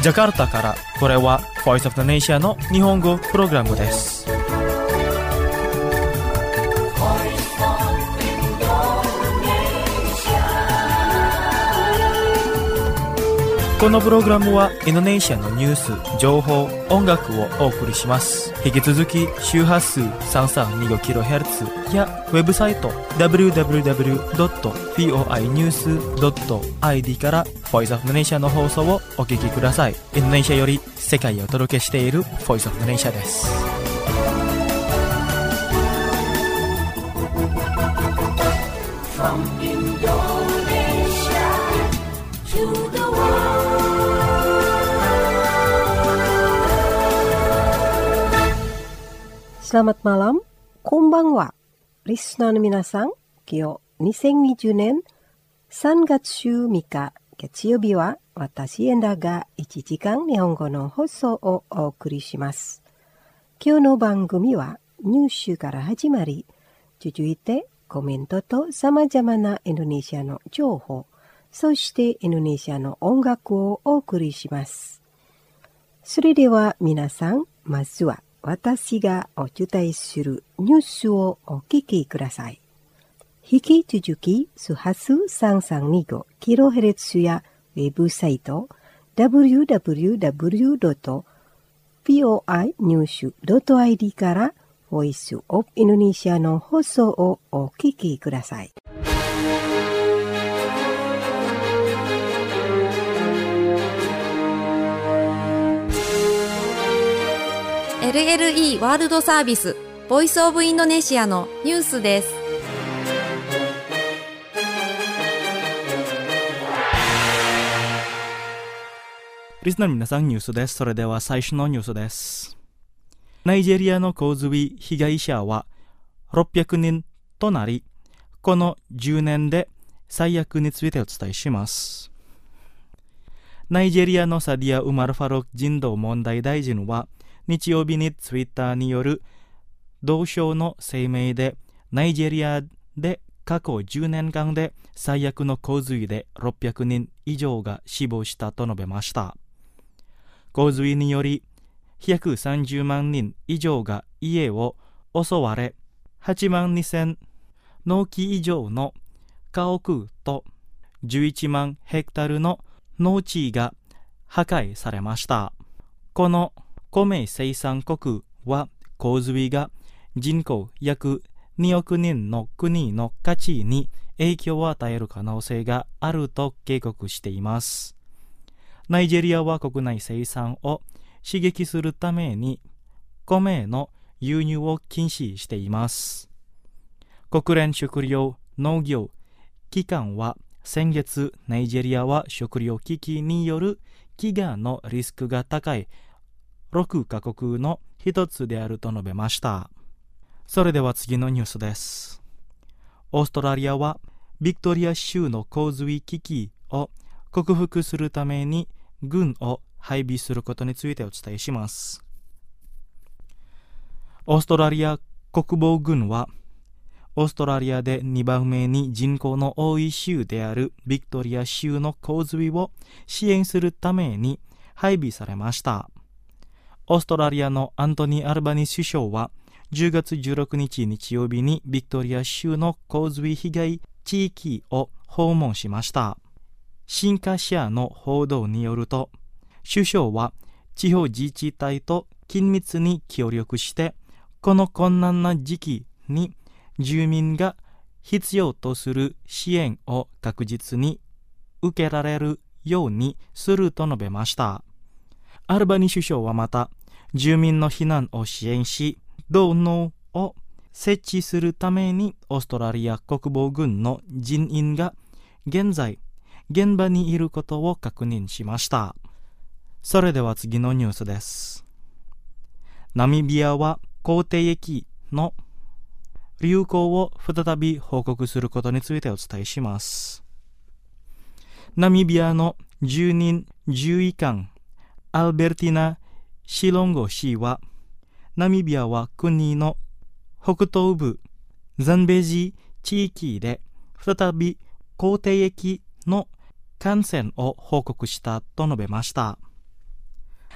ジャカルタから、これは Voice of the Nation の日本語プログラムです。このプログラムはインドネシアのニュース、情報、音楽をお送りします。引き続き周波数 3325kHz やウェブサイト www.voinews.id から Voice of the Nation の放送をお聞きください。インドネシアより世界へお届けしている Voice of the Nation です。From Indonesia to the Selamat malam, konbanwa. Listenerの皆さん、今日2020年3月3日月曜日は私エンダが1時間日本語の放送をお送りします。今日の番組はニュースから始まり、続いてコメントと様々なインドネシアの情報、そしてインドネシアの音楽をお送りします。それでは皆さん、まずは私がお伝えするニュースをお聞きください。引き続き、周波数 3325kHz やウェブサイト www.voinews.id からボイスオブインドネシアの放送をお聞きください。 LLE ワールドサービスボイスオブインドネシアのニュースです。 リスナーの皆さん、ニュースです。それでは最初のニュースです。ナイジェリアの洪水被害者は600人となり、この10年で最悪についてお伝えします。ナイジェリアのサディア・ウマル・ファロー人道問題大臣は日曜日にツイッターによる同省の声明で、ナイジェリアで過去10年間で最悪の洪水で600人以上が死亡したと述べました。洪水により130万人以上が家を襲われ、8万2000農地以上の家屋と11万ヘクタールの農地が破壊されました。この米生産国は洪水が人口約2億人の国の価値に影響を与える可能性があると警告しています。ナイジェリアは国内生産を刺激するために米の輸入を禁止しています。国連食糧農業機関は先月、ナイジェリアは食糧危機による飢餓のリスクが高い6カ国の一つであると述べました。それでは次のニュースです。オーストラリアはビクトリア州の洪水危機を克服するために軍を配備することについてお伝えします。オーストラリア国防軍はオーストラリアで2番目に人口の多い州であるビクトリア州の洪水を支援するために配備されました。オーストラリアのアントニー・アルバニ首相は10月16日日曜日にビクトリア州の洪水被害地域を訪問しました。新華社の報道によると、首相は地方自治体と緊密に協力して、この困難な時期に住民が必要とする支援を確実に受けられるようにすると述べました。アルバニ首相はまた、住民の避難を支援し、道路を設置するためにオーストラリア国防軍の人員が現在、現場にいることを確認しました。それでは次のニュースです。ナミビアは口蹄疫の流行を再び報告することについてお伝えします。ナミビアの住人獣医官アルベルティナ・シロンゴ氏は、ナミビアは国の北東部ザンベジ地域で再び口蹄疫の感染を報告したと述べました。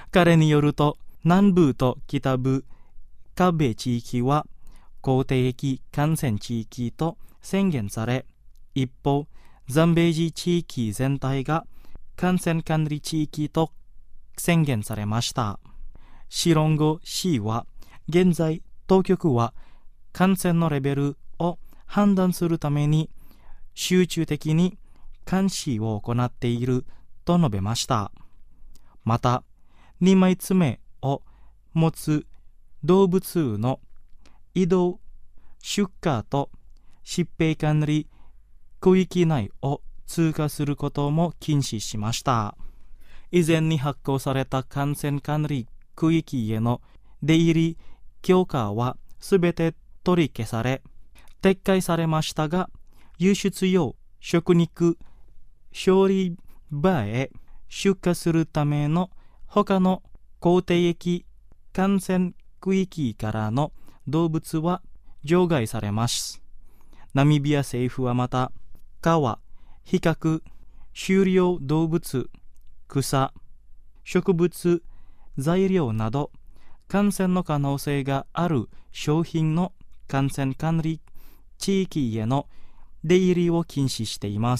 彼によると、南部と北部、華米地域は公的感染地域と宣言され、一方、ザンベージ地域全体が感染管理地域と宣言されました。シロンゴ市は、現在当局は感染のレベルを判断するために集中的に監視を行っていると述べました。また、2枚爪を持つ動物の移動、出荷と疾病管理区域内を通過することも禁止しました。以前に発行された感染管理区域への出入り許可はすべて取り消され、撤回されましたが、輸出用食肉処理場へ出荷するための他の公的感染区域からの動物は除外されます。ナミビア政府はまた、川、比較、狩猟動物、草、植物、材料など、感染の可能性がある商品の感染管理地域への出入りを禁止しています。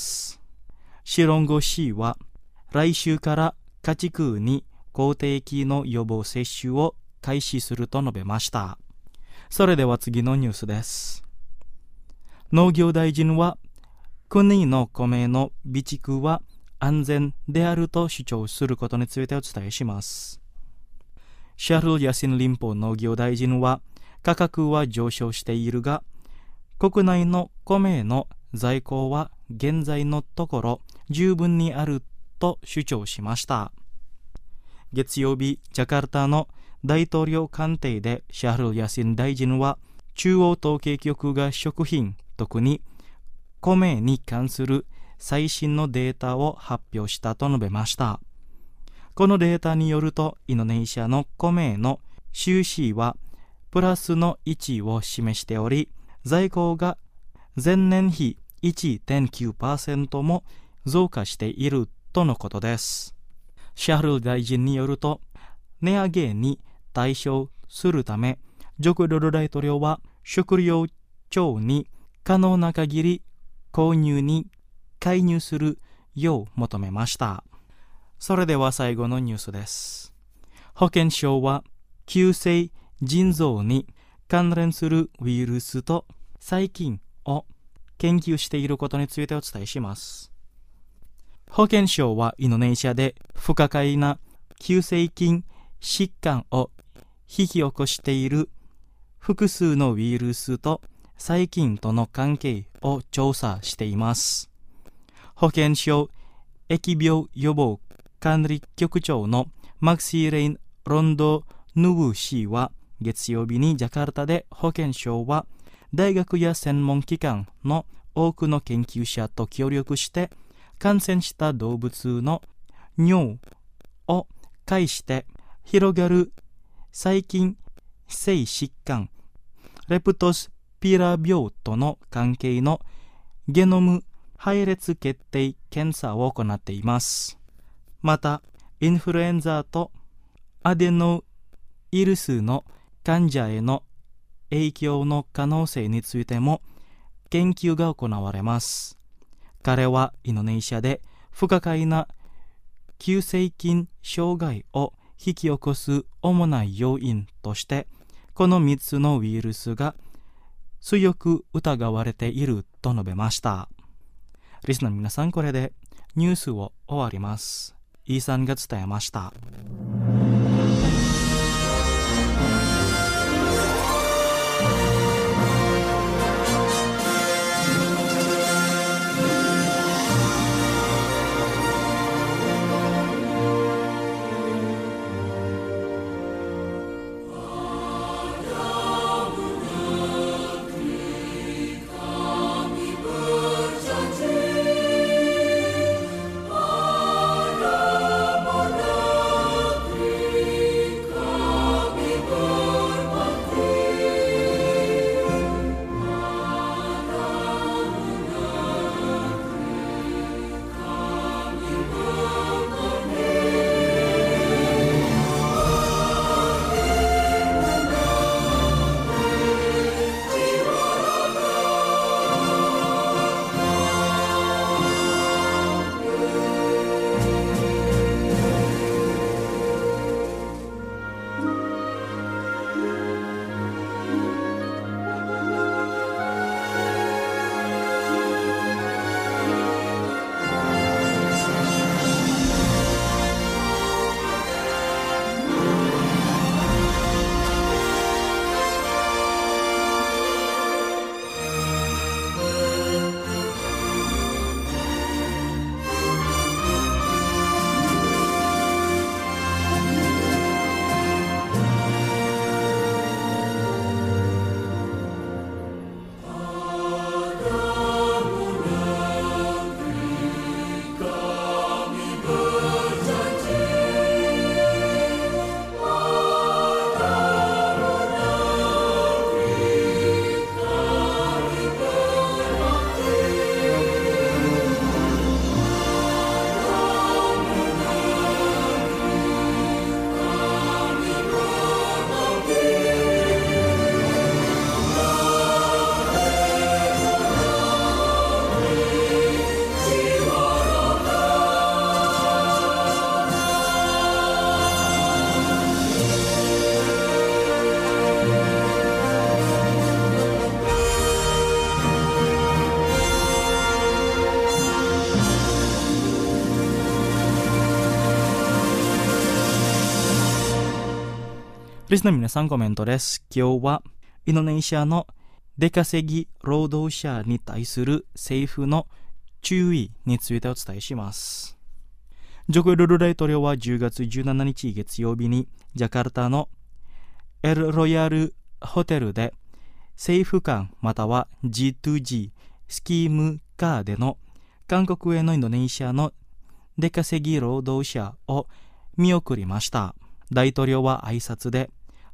シロンゴ市は、来週から家畜に公的の予防接種を開始すると述べました。それでは次のニュースです。農業大臣は、国の米の備蓄は安全であると主張することについてお伝えします。シャルル・ヤシン連邦農業大臣は、価格は上昇しているが、国内の米の在庫は現在のところ十分にあると主張しました。月曜日、ジャカルタの大統領官邸でシャルル・ヤシン大臣は、中央統計局が食品、特に米に関する最新のデータを発表したと述べました。このデータによると、インドネシアの米の収支はプラスの1を示しており、在庫が前年比 1.9% も増加しているとのことです。シャルル大臣によると、値上げに対処するため、ジョコ・ドド大統領は食料庁に可能な限り購入に介入するよう求めました。それでは最後のニュースです。保健省は急性腎臓に関連するウイルスと細菌を研究していることについてお伝えします。保健省はインドネシアで不可解な急性菌疾患を引き起こしている複数のウイルスと細菌との関係を調査しています。保健省疫病予防管理局長のマクシーレイン・ロンドヌウ氏は月曜日にジャカルタで保健省は大学や専門機関の多くの研究者と協力して感染した動物の尿を介して広がる細菌性疾患レプトスピラ病との関係のゲノム配列決定検査を行っています。また、インフルエンザとアデノウイルスの患者への影響の可能性についても研究が行われます。彼はインドネシアで不可解な急性菌障害を引き起こす主な要因として、この3つのウイルスが強く疑われていると述べました。リスナーの皆さん、これでニュースを終わります。イーサンが伝えました。 リスナーの皆さんコメントです。今日はインドネシアの出稼ぎ労働者に対する政府の注意についてお伝えします。ジョコ・ウィドド大統領は10月17日月曜日にジャカルタのエルロイヤルホテルで政府間または G2G スキームカーでの韓国へのインドネシアの出稼ぎ労働者を見送りました。大統領は挨拶で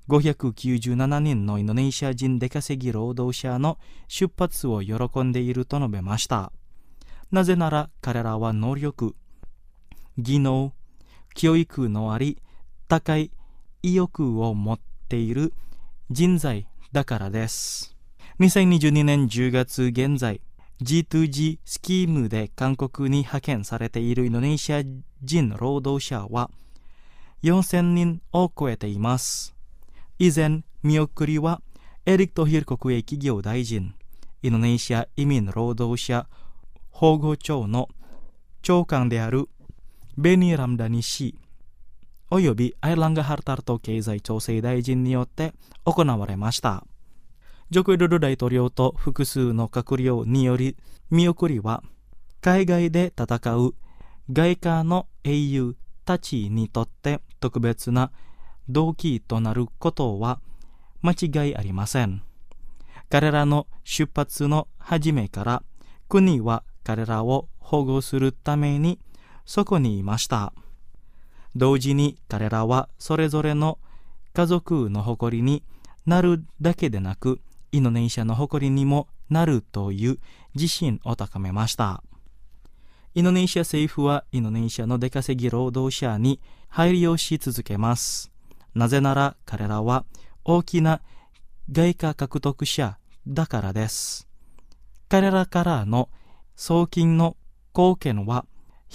597人のインドネシア人出稼ぎ労働者の出発を喜んでいると述べました。なぜなら彼らは能力、技能、教育のあり、高い意欲を持っている人材だからです。2022年10月現在、G2G スキームで韓国に派遣されているインドネシア人労働者は4000人を超えています。以前、見送りはエリック・トヒル国営企業大臣、インドネシア移民労働者保護庁の長官であるベニー・ラムダニ氏およびアイランガ・ハルタルト経済調整大臣によって行われました。ジョコ・ウィドド大統領と複数の閣僚により見送りは海外で戦う外貨の英雄たちにとって特別な動機となることは間違いありません。彼らの出発の初めから国は彼らを保護するためにそこにいました。同時に彼らはそれぞれの家族の誇りになるだけでなく、インドネシアの誇りにもなるという自信を高めました。インドネシア政府はインドネシアの出稼ぎ労働者に配慮し続けます。なぜなら彼らは大きな外貨獲得者だからです。彼らからの送金の貢献は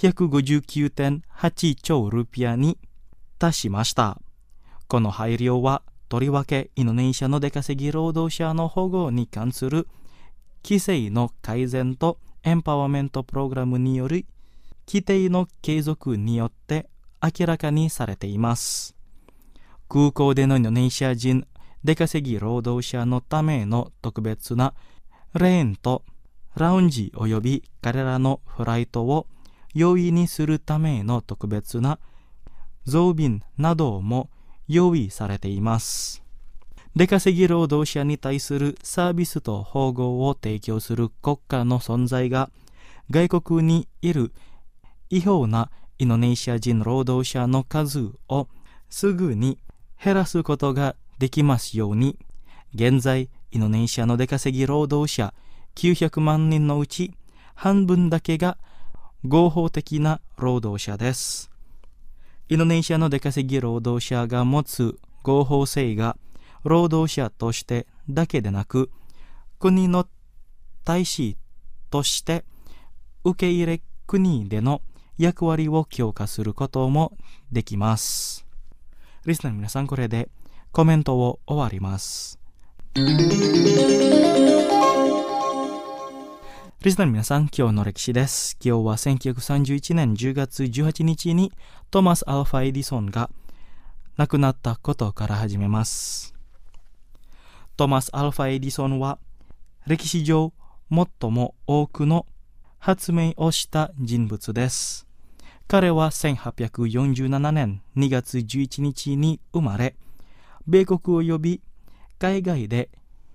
159.8 兆ルピアに達しました。この配慮はとりわけインドネシアの出稼ぎ労働者の保護に関する規制の改善とエンパワーメントプログラムによる規定の継続によって明らかにされています。空港でのインドネシア人出稼ぎ労働者のための特別なレーンとラウンジおよび彼らのフライトを容易にするための特別な増便なども用意されています。出稼ぎ労働者に対するサービスと保護を提供する国家の存在が外国にいる違法なインドネシア人労働者の数をすぐに減らすことができますように、現在インドネシアの出稼ぎ労働者900万人のうち半分だけが合法的な労働者です。インドネシアの出稼ぎ労働者が持つ合法性が労働者としてだけでなく、国の大使として受け入れ国での役割を強化することもできます。リスナーの皆さん、これでコメントを終わります。リスナーの皆さん、今日の歴史です。今日は1931年10月18日にトマス・アルファ・エディソンが亡くなったことから始めます。トマス・アルファ・エディソンは歴史上最も多くの発明をした人物です。彼は1847年2月11日に生まれ、米国及び海外で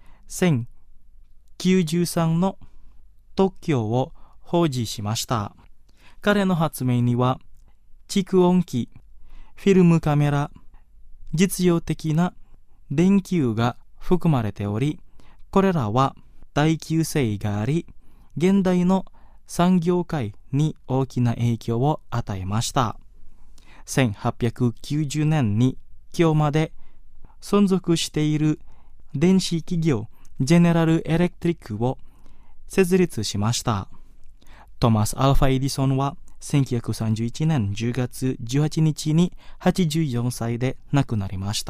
1093の特許を保持しました。彼の発明には蓄音機、フィルムカメラ、実用的な電球が含まれており、これらは耐久性があり、現代の産業界に大きな影響を与えました。1890年に今日まで存続している電子企業ジェネラルエレクトリックを設立しました。トマス・アルファ・エディソンは1931年10月18日に84歳で亡くなりました。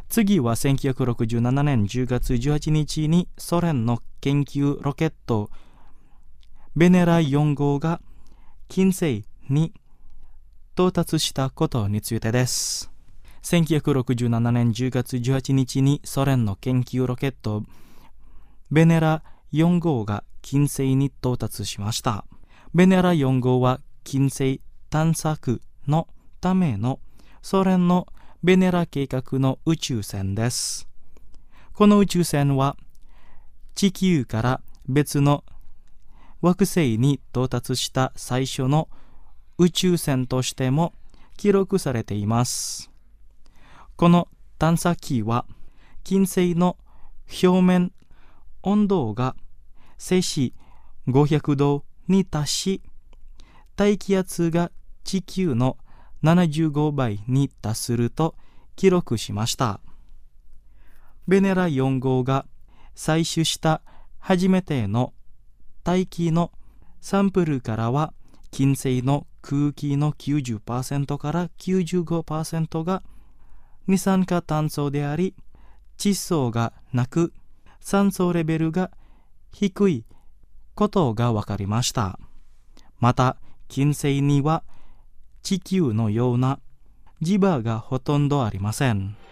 次は1967年10月18日にソ連の研究ロケットベネラ4号が金星に到達したことについてです。1967年10月18日にソ連の研究ロケットベネラ4号が金星に到達しました。ベネラ4号は金星探索のためのソ連のベネラ計画の宇宙船です。この宇宙船は地球から別の惑星に到達した最初の宇宙船としても記録されています。この探査機は金星の表面温度が摂氏500度に達し、大気圧が地球の75倍に達すると記録しました。ベネラ4号が採取した初めての大気のサンプルからは、金星の空気の 90% から 95% が二酸化炭素であり、窒素がなく酸素レベルが低いことが分かりました。また、金星には地球のような磁場がほとんどありません。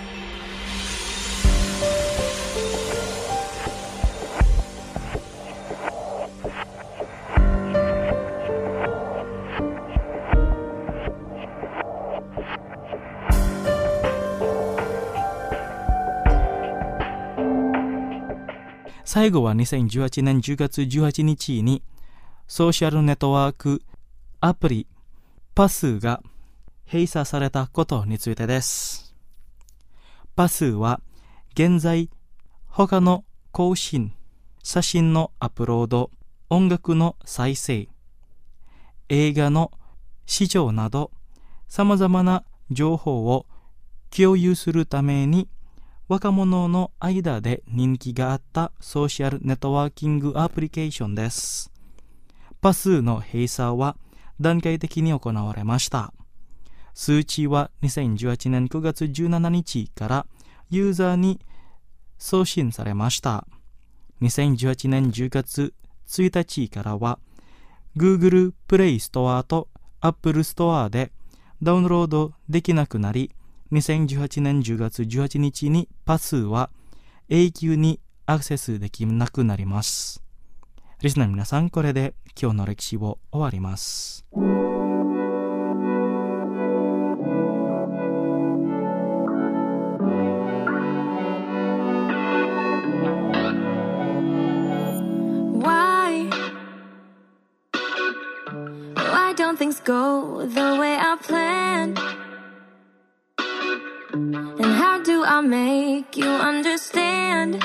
最後は2018年10月18日にソーシャルネットワークアプリパスが閉鎖されたことについてです。パスは現在他の更新、写真のアップロード、音楽の再生、映画の視聴など様々な情報を共有するために若者の間で人気があったソーシャルネットワーキングアプリケーションです。パスの閉鎖は段階的に行われました。通知は2018年9月17日からユーザーに送信されました。2018年10月1日からは Google Play Store と Apple Store でダウンロードできなくなり、2018年10月18日にパスは永久にアクセスできなくなります。リスナーの皆さん、これで今日の歴史を終わります。 Why don't things go the way I planned? And how do I make you understand?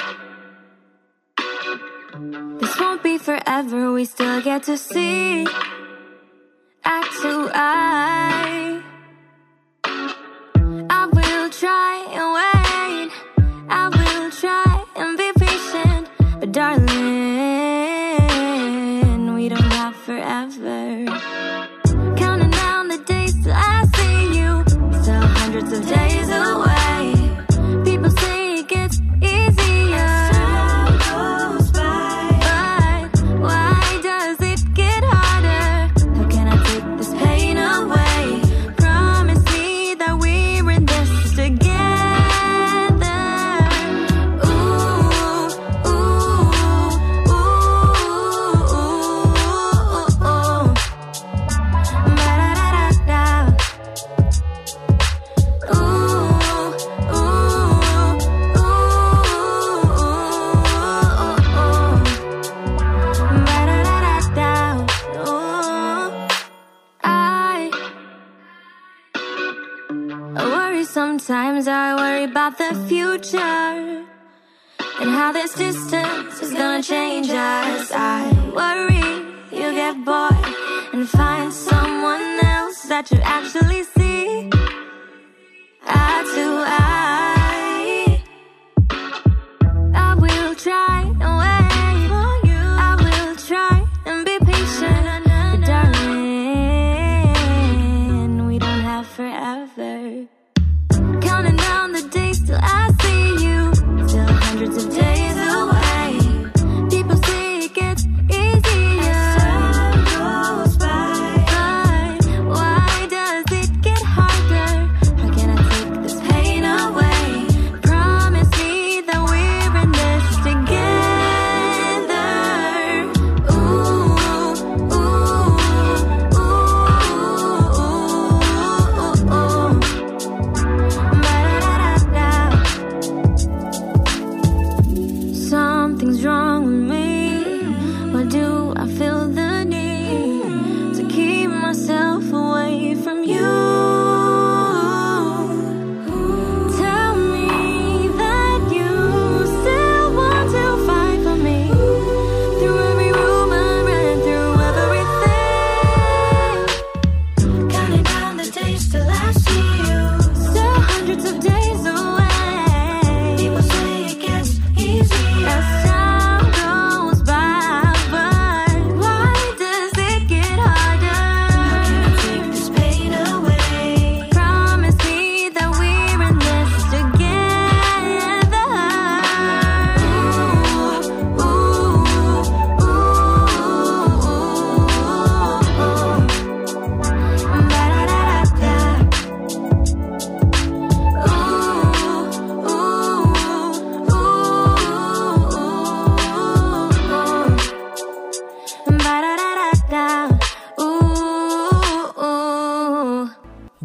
This won't be forever, we still get to see eye to eye. I will try and wait, I will try and be patient, but darling, we don't have forever. Counting down the days till I see you, still hundreds of days away. People say it gets easier as time goes by, but why does it get harder? How can I take this pain away? Promise me that we're in this together. Ooh, ooh, ooh, ooh, ooh. Ba-da-da-da-da. Sometimes I worry about the future and how this distance is gonna change us. I worry you'll get bored and find someone else that you actually see eye to eye. I will try and wait for you, I will try and be patient, but darling, we don't have forever. Counting down the days till I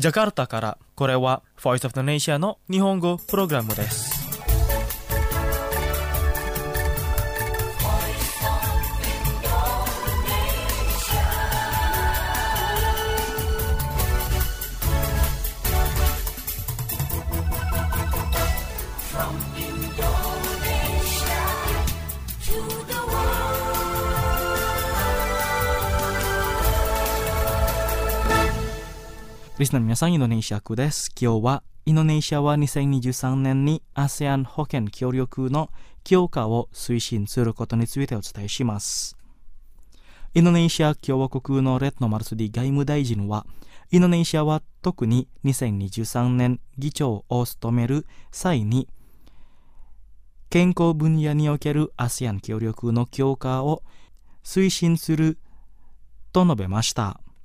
ジャカルタから、これは Voice of Indonesia の日本語プログラムです。リスナーの皆さん、インドネシア区です。今日はインドネシアは2023年に ASEAN 保健協力の強化を推進することについてお伝えします。インドネシア共和国のレッドマルスディ外務大臣は、インドネシアは特に2023年議長を務める際に、健康分野における ASEAN 協力の強化を推進すると述べました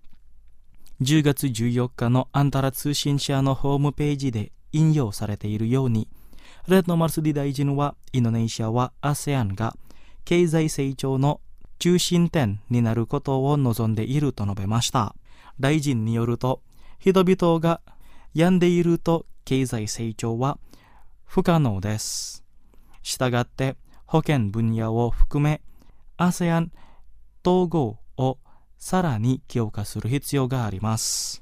。10月14日のアンタラ通信社のホームページで引用されているように、レッドマルスディ大臣はインドネシアは ASEAN が経済成長の中心点になることを望んでいると述べました。大臣によると、人々が病んでいると経済成長は不可能です。したがって保健分野を含め ASEAN 統合をさらに強化する必要があります。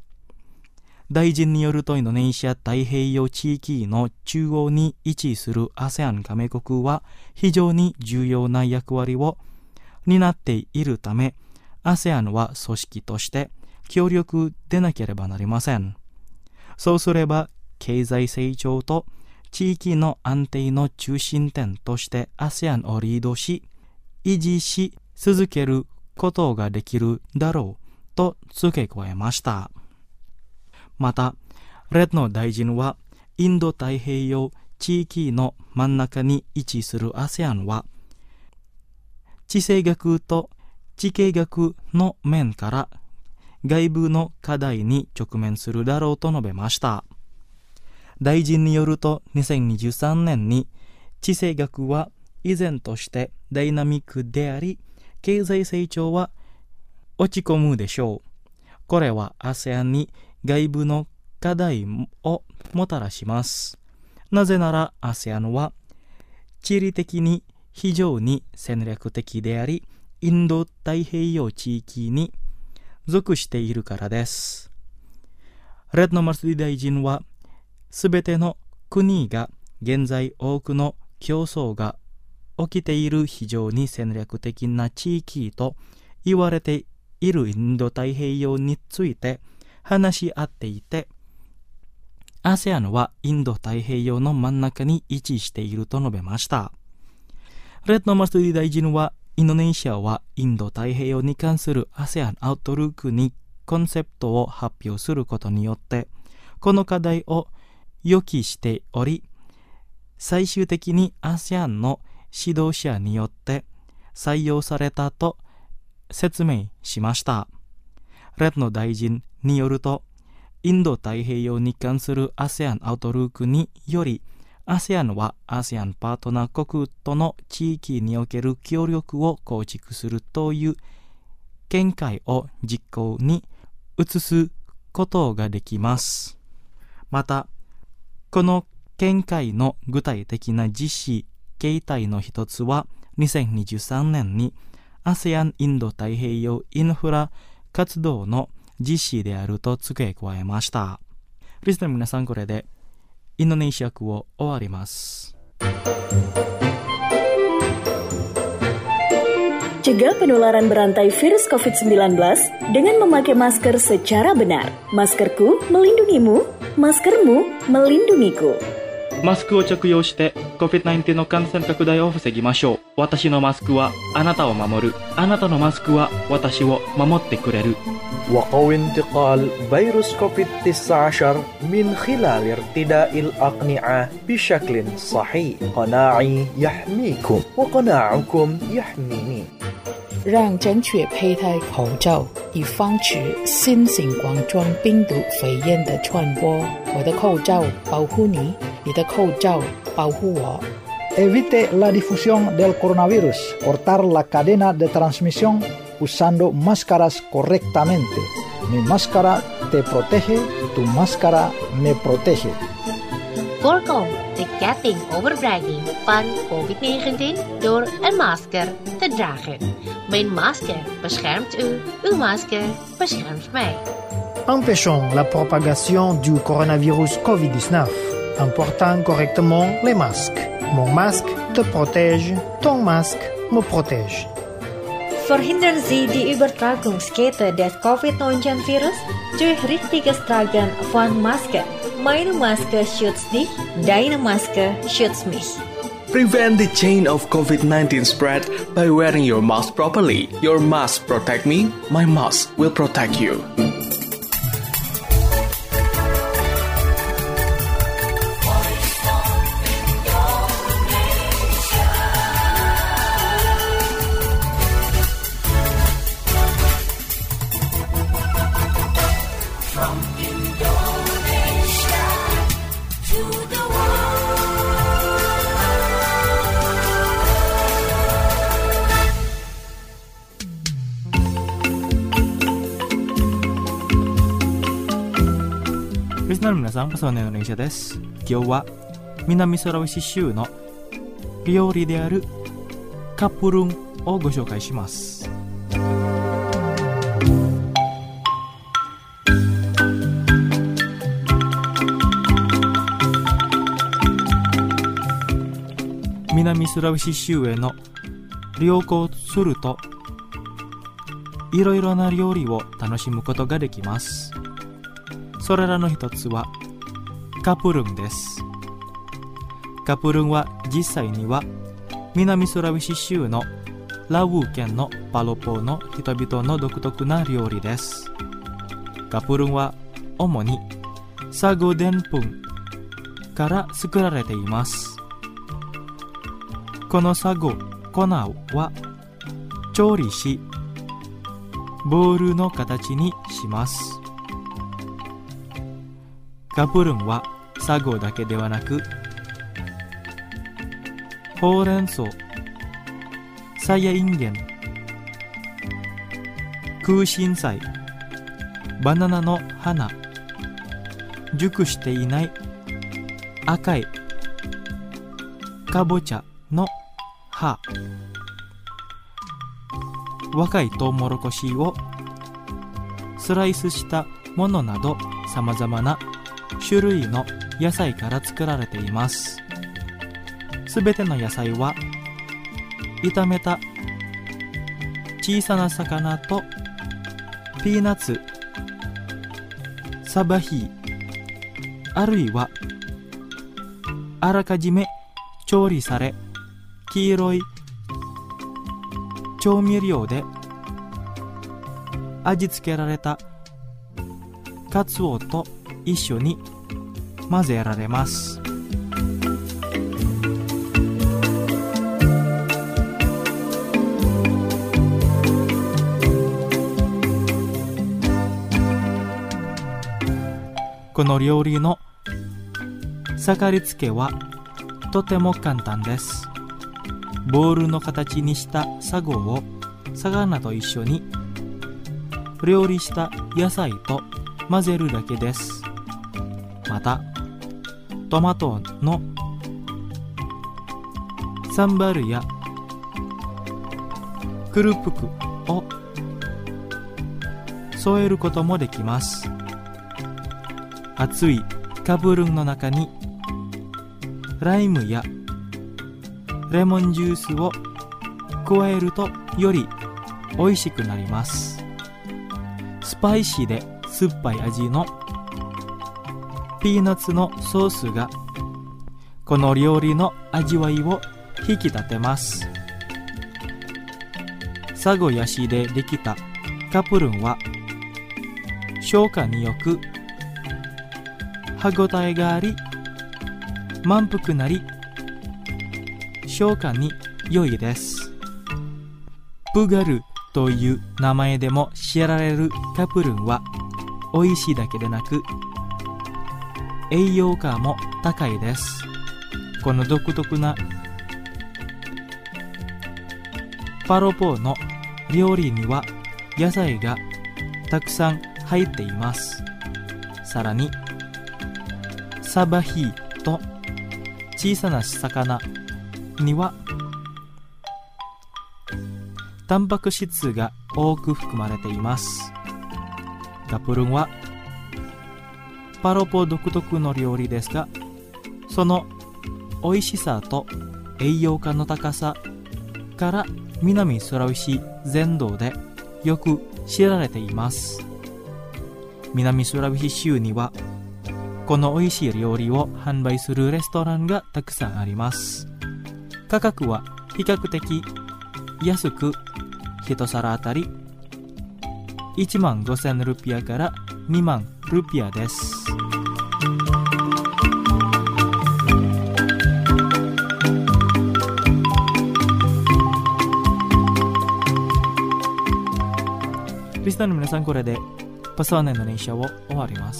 大臣によると、インドネシア太平洋地域の中央に位置する ASEAN 加盟国は非常に重要な役割を担っているため、ASEAN は組織として協力でなければなりません。そうすれば、経済成長と地域の安定の中心点として ASEAN をリードし、維持し続けることができるだろうと付け加えました。また、レッド大臣は、インド太平洋地域の真ん中に位置する ASEAN は、地政学と地経学の面から外部の課題に直面するだろうと述べました。大臣によると、2023年に地政学は依然としてダイナミックであり、経済成長は落ち込むでしょう。これは ASEAN に外部の課題をもたらします。なぜなら ASEAN は地理的に非常に戦略的であり、インド太平洋地域に属しているからです。レッドマルスディ大臣は、すべての国が現在多くの競争が起きている非常に戦略的な地域と言われているインド太平洋について話し合っていて、ASEAN はインド太平洋の真ん中に位置していると述べました。レッドマルスディ大臣は、インドネシアはインド太平洋に関する ASEAN アウトルックにコンセプトを発表することによって、この課題を予期しており、最終的に ASEAN の指導者によって採用されたと説明しました。レッド大臣によると、インド太平洋に関する ASEAN アウトルックにより、ASEAN は ASEAN パートナー国との地域における協力を構築するという見解を実行に移すことができます。また、この見解の具体的な実施形態の一つは、2023年に ASEAN インド太平洋インフラ活動の実施であると付け加えました。リスナーの皆さん、これでインドネシア区を終わります。 Cegah penularan berantai virus COVID-19 dengan memakai masker secara benar. Maskerku melindungimu, maskermu melindungiku. マスクを着用して COVID-19 の感染拡大を防ぎましょう。私のマスクはあなたを守る。あなたのマスクは私を守ってくれる。 وقوي انتقال فيروس كوفيد-19 من خلال ارتداء الأقنعة بشكل صحيح. قناعي يحميكم وقناعكم يحميني. 让正确佩戴口罩，以防止新型冠状病毒肺炎的传播。我的口罩保护你，你的口罩保护我。 Evite la difusión del coronavirus. Cortar la cadena de transmisión usando máscaras correctamente. Mi máscara te protege Tu máscara me protege. Voorkom de ketting overbreking van COVID-19 door een masker te dragen. Mijn masker beschermt u, uw masker beschermt mij. Empêchons la propagation du coronavirus COVID-19 en portant correctement les masques. Mon masque te protège, ton masque me protège. Verhindern Sie die Übertragungskette des COVID-19-Virus durch richtiges Tragen von Maske. Meine Maske schützt dich, deine Maske schützt mich. Prevent the chain of COVID-19 spread by wearing your mask properly. Your mask protect me, my mask will protect you. リスナーの皆さん、朝の練習です。今日は南ソラウシ州の料理であるカプルンをご紹介します。南ソラウシ州への旅行するといろいろな料理を楽しむことができます。それらの一つはカプルンです。カプルンは実際には南スラウシ州のラウー県のパロポの人々の独特な料理です。カプルンは主にサゴデンプンから作られています。このサゴ、粉は調理しボールの形にします。カプルンはサゴだけではなくほうれん草、サヤインゲン、空心菜、バナナの花、熟していない赤いかぼちゃの葉、若いトウモロコシをスライスしたものなどさまざまな種類の野菜から作られています。すべての野菜は炒めた小さな魚とピーナッツ、サバヒ、あるいはあらかじめ調理され黄色い調味料で味付けられたカツオと一緒に混ぜられます。この料理の盛り付けはとても簡単です。ボールの形にしたサゴを魚と一緒に料理した野菜と混ぜるだけです。またトマトのサンバルやクルプクを添えることもできます。熱いカプルンの中にライムやレモンジュースを加えるとより美味しくなります。スパイシーで酸っぱい味のピーナッツのソースがこの料理の味わいを引き立てます。サゴヤシでできたカプルンは消化によく歯ごたえがあり満腹なり消化に良いです。プガルという名前でも知られるカプルンは美味しいだけでなく栄養価も高いです。この独特なパロポーの料理には野菜がたくさん入っています。 さらにサバヒと小さな魚にはタンパク質が多く含まれています。ガプルンはパロポ独特の料理ですが、その美味しさと栄養価の高さから南スラウィシ全土でよく知られています。南スラウィシ州にはこの美味しい料理を販売するレストランがたくさんあります。価格は比較的安く、一皿あたり15,000ルピアから2万ルピアです。リスナーの皆さん、これでパサーナインドネシアを終わります。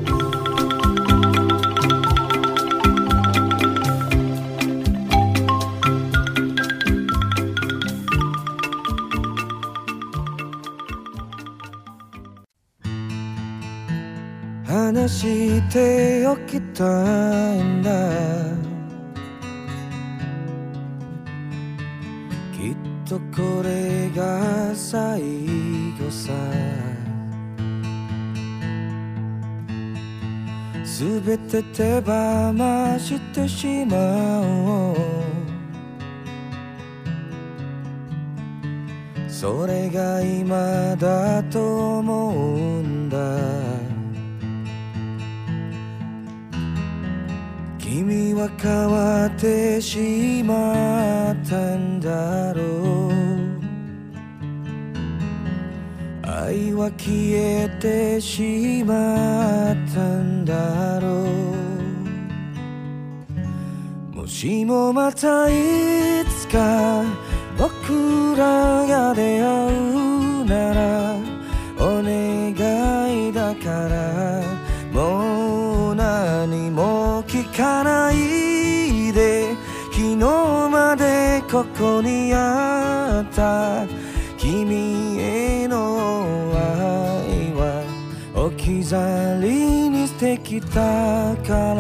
話しておきたいんだ、きっとこれが最後さ。すべて手放してしまおう、それが今だと思うんだ。君は変わってしまったんだろう、愛は消えてしまったんだろう。もしもまたいつか僕らが出会うなら、お願いだからもう何も聞かないで。昨日までここにあった君への愛は置き去りにしてきたから。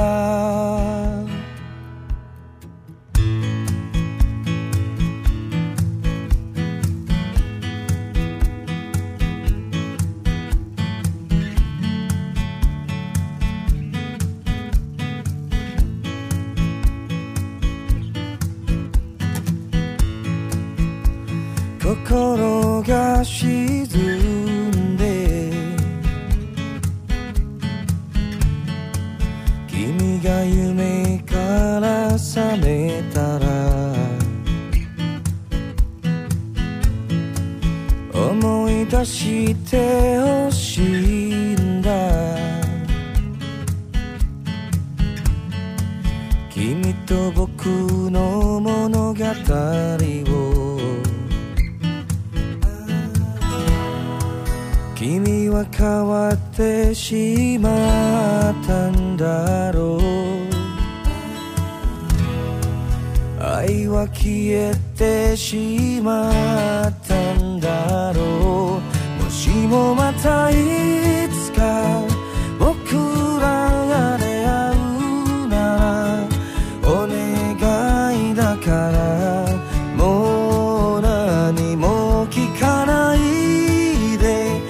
心が沈んで君が夢から覚めたら、思い出してほしいんだ。君と僕の物語を。君は変わってしまったんだろう、愛は消えてしまったんだろう。もしもまたいつか僕らが出会うなら、お願いだからもう何も聞かないで。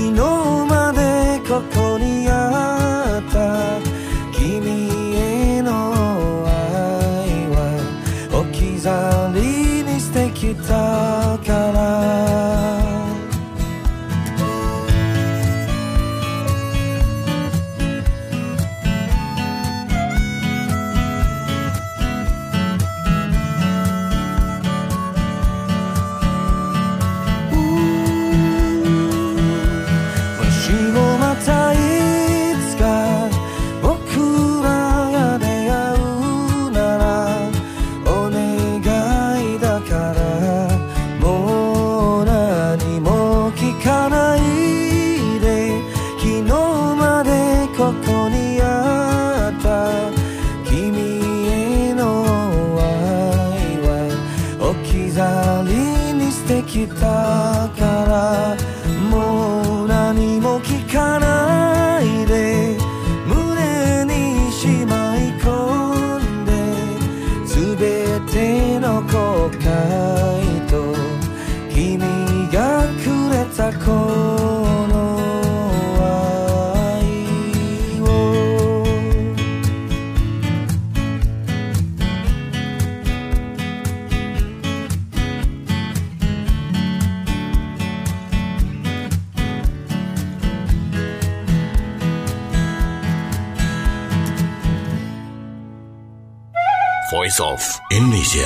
ここにあった君への愛は置き去りにしてきたから。 Voice of Indonesia.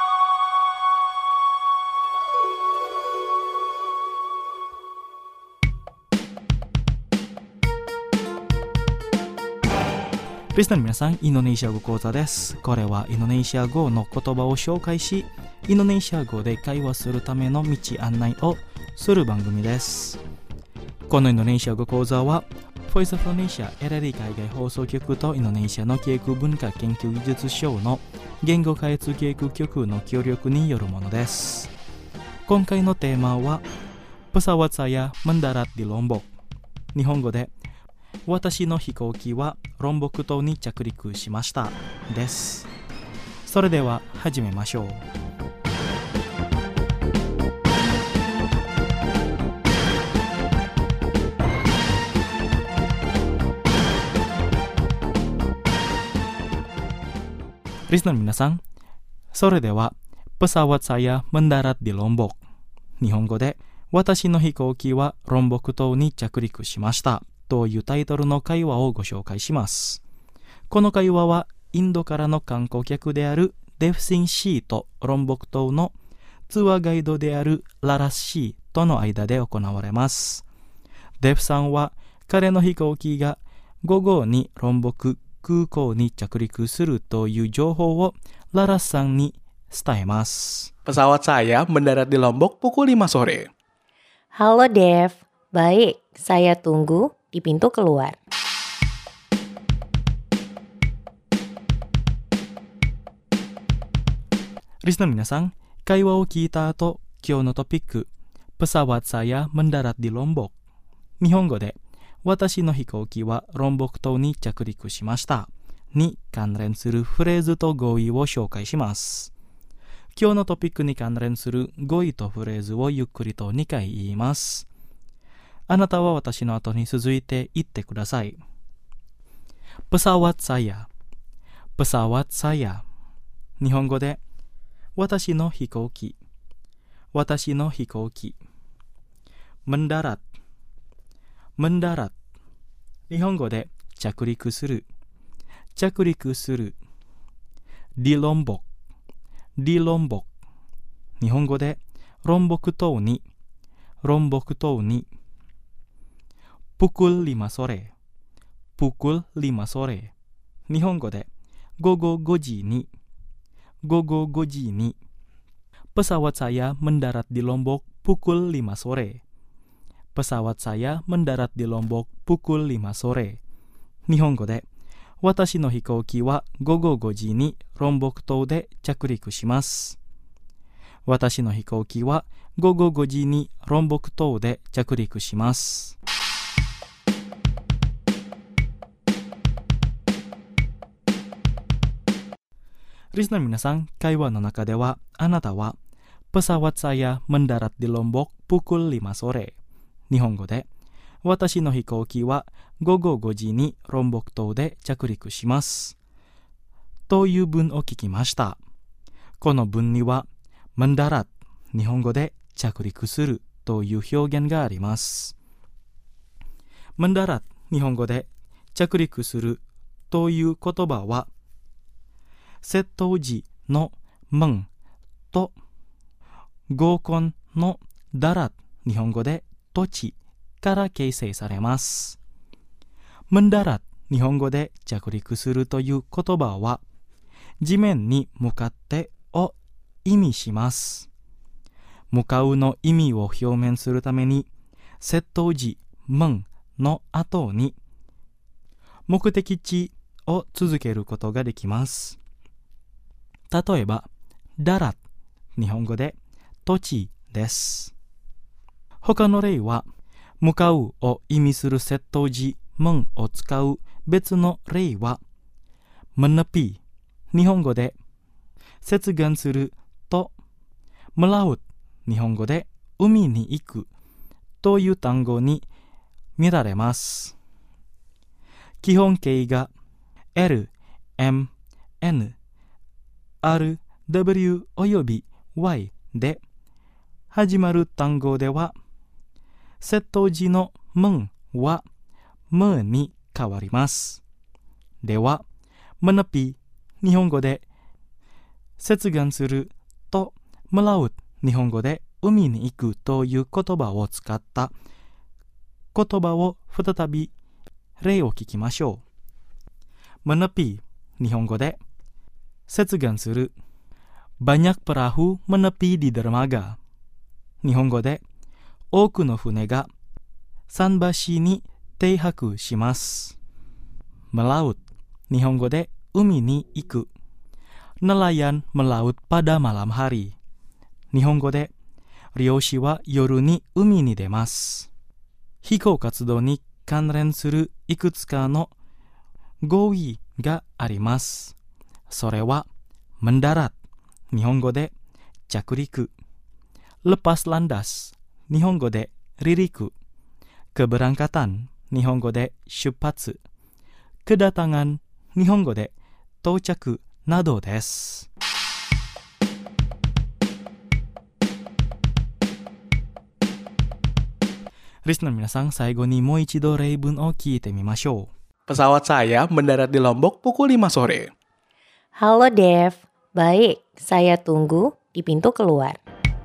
リスナーの皆さん、インドネシア語講座です。これはインドネシア語の言葉を紹介し、インドネシア語で会話するための道案内をする番組です。このインドネシア語講座は、Voice of Indonesia LRI 海外放送局とインドネシアの教育文化研究技術省の言語開発教育局の協力によるものです。今回のテーマは、pesawat saya mendarat di Lombok。日本語で、私の飛行機はロンボク島に着陸しましたです。それでは始めましょう。リスナーの皆さん、それではpesawat saya mendarat di Lombok。日本語で、私の飛行機はロンボク島に着陸しましたというタイトルの会話をご紹介します。この会話はインドからの観光客であるデフシンシーとロンボク島のツアーガイドであるララスシーとの間で行われます。デフさんは彼の飛行機が午後にロンボク空港に着陸するという情報をララスさんに伝えます。 Pesawat saya mendarat di Lombok pukul 5 sore. Halo Dev, baik, saya tunggu di pintu keluar. Listener 皆さん、会話を聞いた後、今日のトピック、pesawat saya mendarat di Lombok。日本語で、私の飛行機はロンボク島に着陸しましたに関連するフレーズと語彙を紹介します。今日のトピックに関連する語彙とフレーズをゆっくりと2回言います。あなたは私の後に続いて言ってください。pesawat saya、pesawat saya。日本語で、私の飛行機、私の飛行機。mendarat、mendarat。日本語で着陸する、着陸する。di Lombok、di Lombok。日本語でロンボク島に、ロンボク島に。pukul 5 sore、pukul 5 sore。日本語で午後5時に、午後5時に。pesawat saya mendarat di Lombok pukul 5 sore。pesawat saya mendarat di Lombok pukul 5 sore。日本語で、私の飛行機は午後5時にロンボク島で着陸します。私の飛行機は午後5時にロンボク島で着陸します。リスナーの皆さん、会話の中では、あなたは、pesawat saya mendarat di Lombok pukul 5 sore。日本語で、私の飛行機は午後5時にロンボク島で着陸します。という文を聞きました。この文には、mendarat、日本語で着陸するという表現があります。mendarat、日本語で着陸するという言葉は、接頭辞のmenと合根のdarat、日本語で土地から形成されます。mendarat、日本語で着陸するという言葉は、地面に向かってを意味します。向かうの意味を表現するために、接頭辞menの後に目的地を続けることができます。例えば、darat、日本語で土地です。他の例は、向かうを意味する接頭辞menを使う別の例は、menepi、日本語で接岸すると、melaut、日本語で海に行くという単語に見られます。基本形が L、M、N、R、W および Y で始まる単語では、接頭辞のmenはむに変わります。では、menepi、日本語で接岸するとmelaut日本語で海に行くという言葉を使った言葉を再び例を聞きましょう。menepi日本語で接岸する。banyak perahu menepi di dermaga日本語で多くの船が桟橋に停泊します。melaut日本語で海に行く。nelayan melaut pada malam hari日本語で漁師は夜に海に出ます。飛行活動に関連するいくつかの語彙があります。それはmendarat日本語で着陸。lepas landas日本語で離陸。keberangkatan日本語で出発。kedatangan日本語で到着などです。リスナーの皆さん、最後にもう一度例文を聞いてみましょう。 Pesawat saya mendarat di Lombok pukul 5 sore. Halo Dev, baik, saya tunggu di pintu keluar.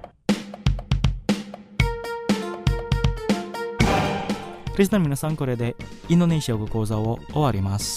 リスナーの皆さん、これでインドネシア語講座を終わります。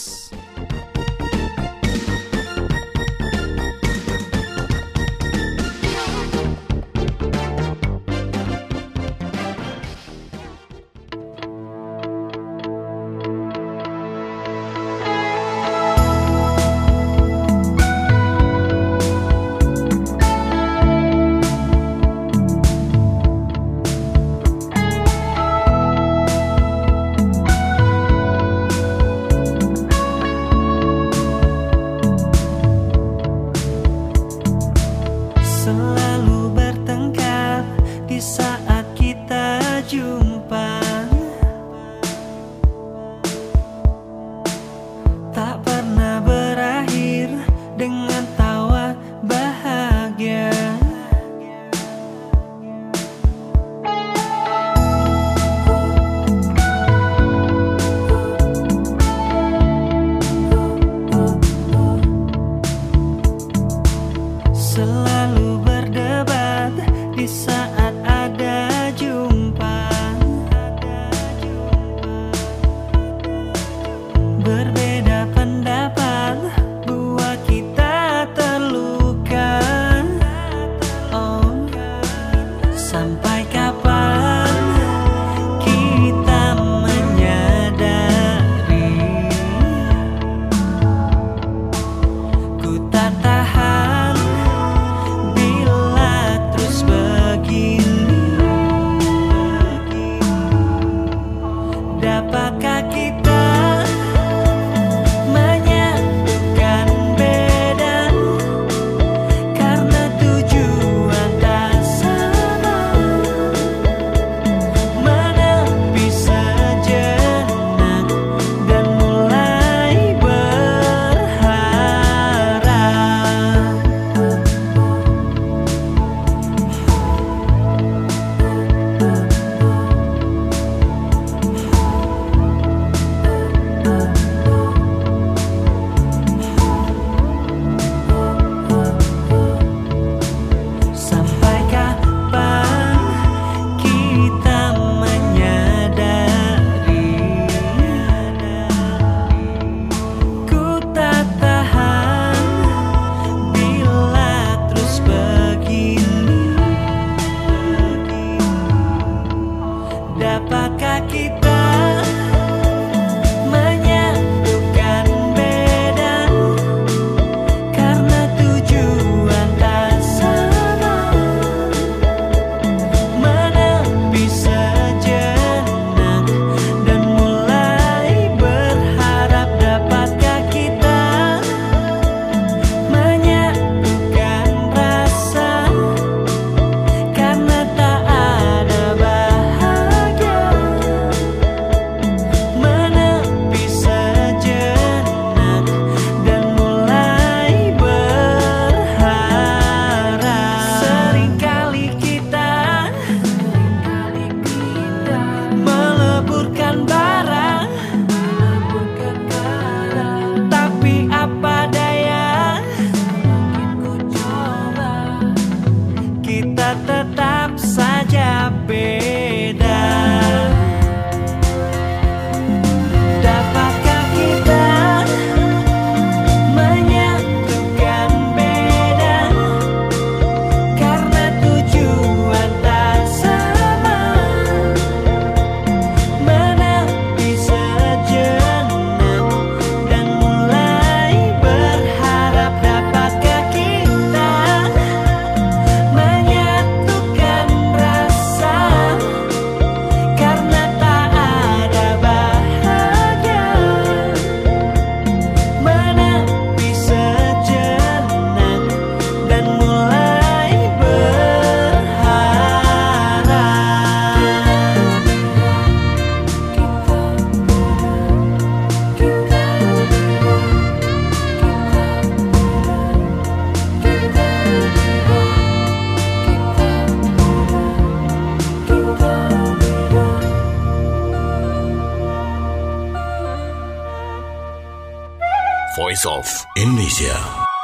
Voice of Indonesia.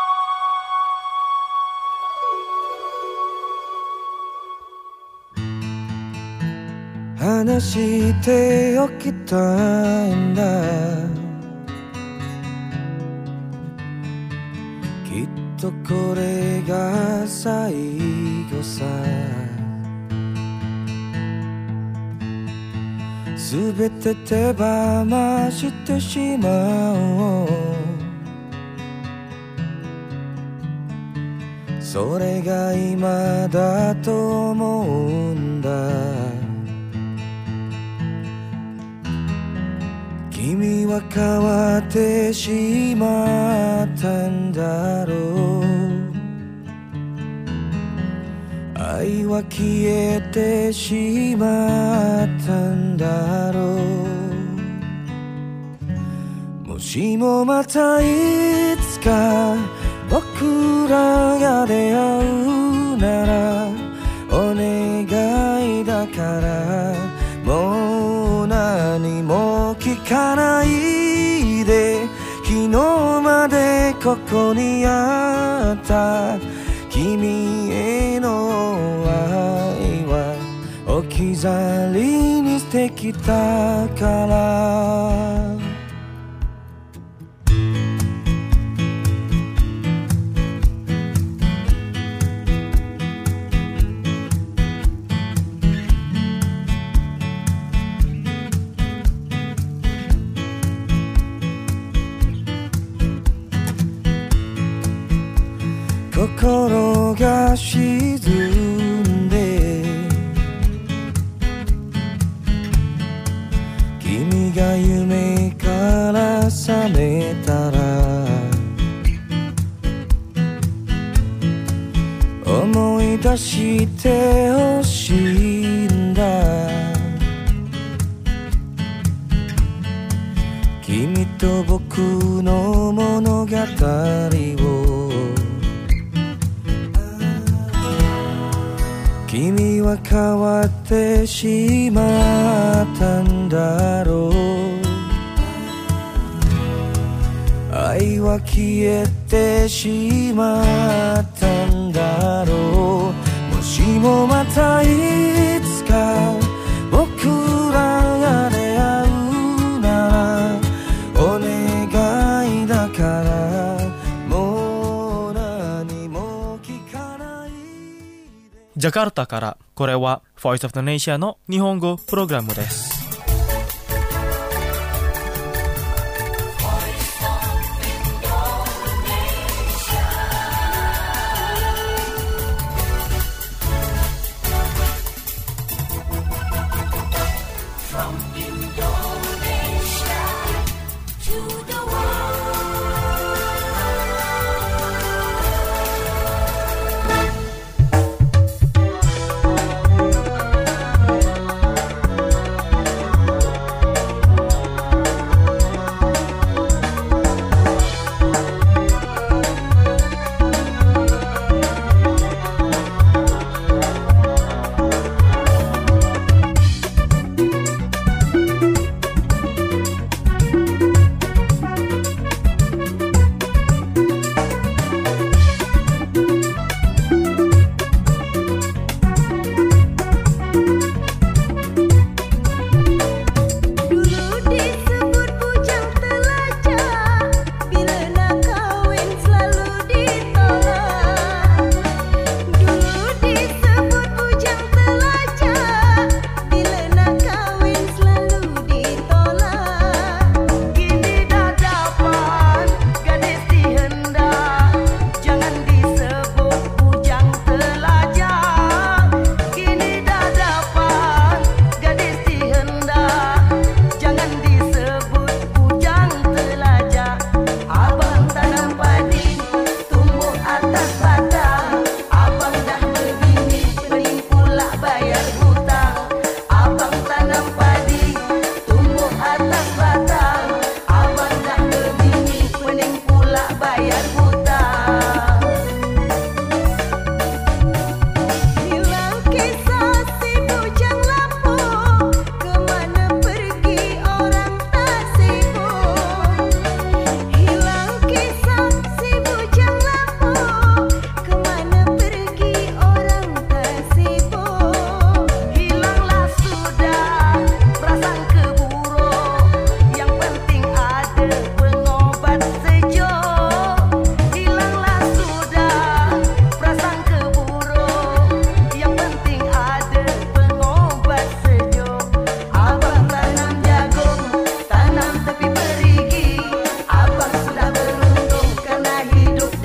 Hanashi te okitaiんだきっとこれが最後さすべて手放してしまおうそれが今だと思うんだ君は変わってしまったんだろう愛は消えてしまったんだろうもしもまたいつか僕らが出会うならお願いだからもう何も聞かないで昨日までここにあった君への愛は置き去りにしてきたから心が沈んで君が夢から覚めたら思い出してほしいんだ君と僕の物語を君は変わってしまったんだろう愛は消えてしまったんだろうもしもまたいつか僕らが出会うならお願いだからジャカルタからこれは Voice of Indonesia の日本語プログラムです。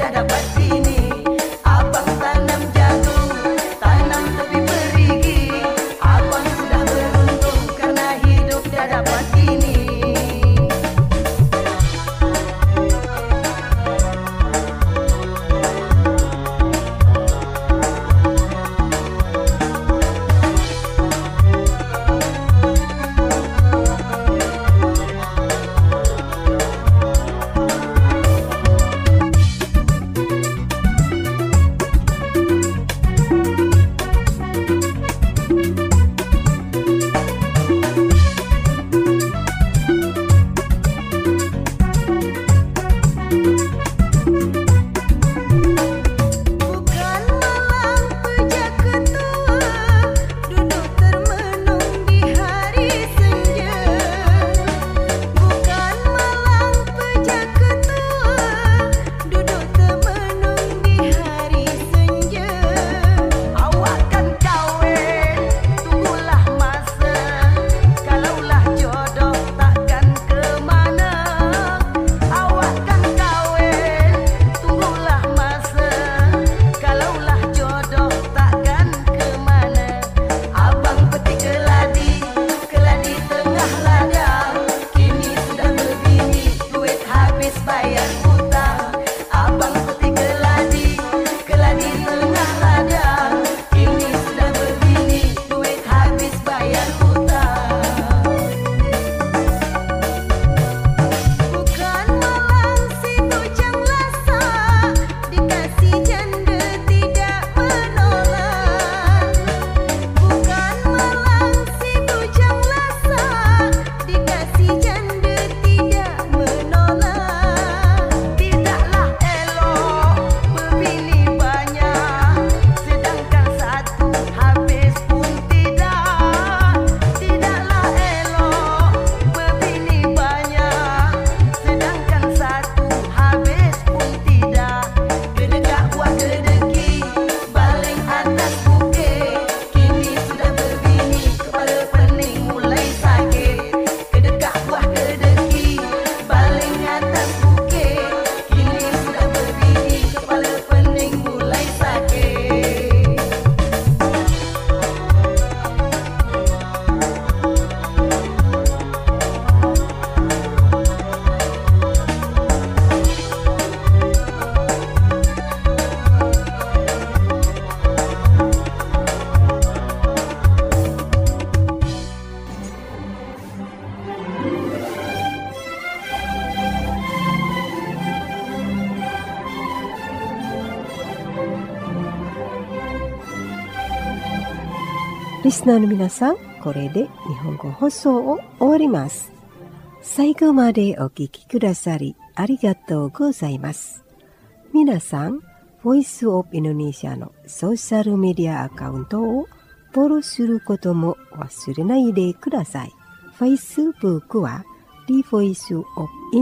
リスナーの皆さん、これで日本語放送を終わります。最後までお聞きくださりありがとうございます。皆さん、ボイスオブインドネシアのソーシャルメディアアカウントをフォローすることも忘れないでください。Facebook は The Voice of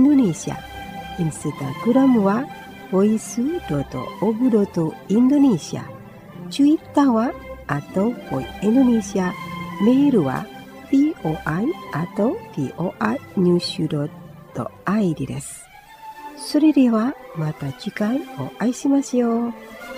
Indonesia、Instagram は voice.of.indonesia、Twitter は@voindonesia、メールは voi@voinews.id です。それではまた次回お会いしましょう。